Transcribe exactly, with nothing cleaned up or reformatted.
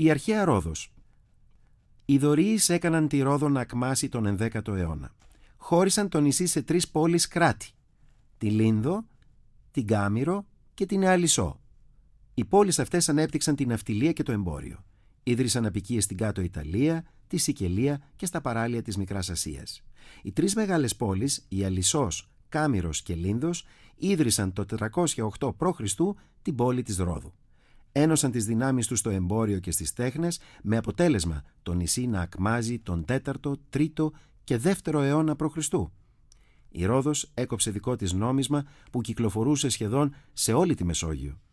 Η αρχαία Ρόδος. Οι Δωρίεις έκαναν τη Ρόδο να ακμάσει τον ενδέκατο αιώνα. Χώρισαν το νησί σε τρεις πόλεις κράτη: τη Λίνδο, την Κάμηρο και την Εαλισσό. Οι πόλεις αυτές ανέπτυξαν την ναυτιλία και το εμπόριο. Ίδρυσαν αποικίες στην Κάτω Ιταλία, τη Σικελία και στα παράλια της Μικράς Ασίας. Οι τρεις μεγάλες πόλεις, η Αλισσός, Κάμηρος και Λίνδος, ίδρυσαν το τετρακόσια οκτώ προ Χριστού την πόλη της Ρόδου. Ένωσαν τις δυνάμεις τους στο εμπόριο και στις τέχνες, με αποτέλεσμα το νησί να ακμάζει τον τέταρτο, τρίτο και δεύτερο αιώνα προ Χριστού. Η Ρόδος έκοψε δικό της νόμισμα που κυκλοφορούσε σχεδόν σε όλη τη Μεσόγειο.